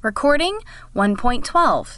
Recording 1.12.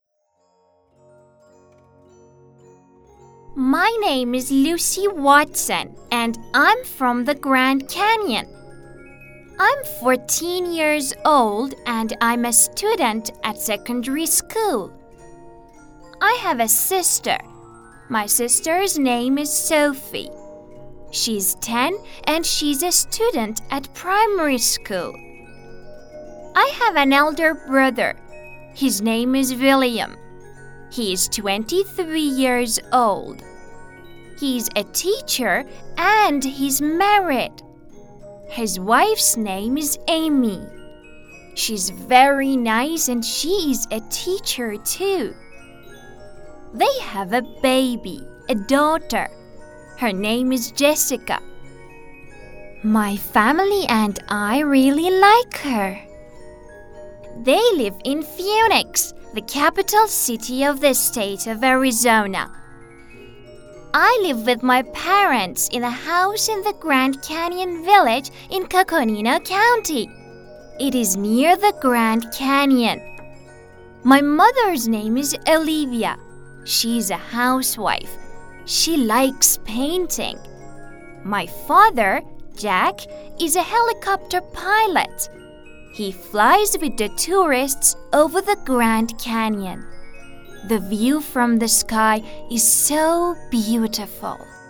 My name is Lucy Watson, and I'm from the Grand Canyon. I'm 14 years old, and I'm a student at secondary school. I have a sister. My sister's name is Sophie. She's 10, and she's a student at primary school. I have an elder brother. His name is William. He is 23 years old. He's a teacher and he's married. His wife's name is Amy. She's very nice and she is a teacher too. They have a baby, a daughter. Her name is Jessica. My family and I really like her. They live in Phoenix, the capital city of the state of Arizona. I live with my parents in a house in the Grand Canyon Village in Coconino County. It is near the Grand Canyon. My mother's name is Olivia. She's a housewife. She likes painting. My father, Jack, is a helicopter pilot. He flies with the tourists over the Grand Canyon. The view from the sky is so beautiful.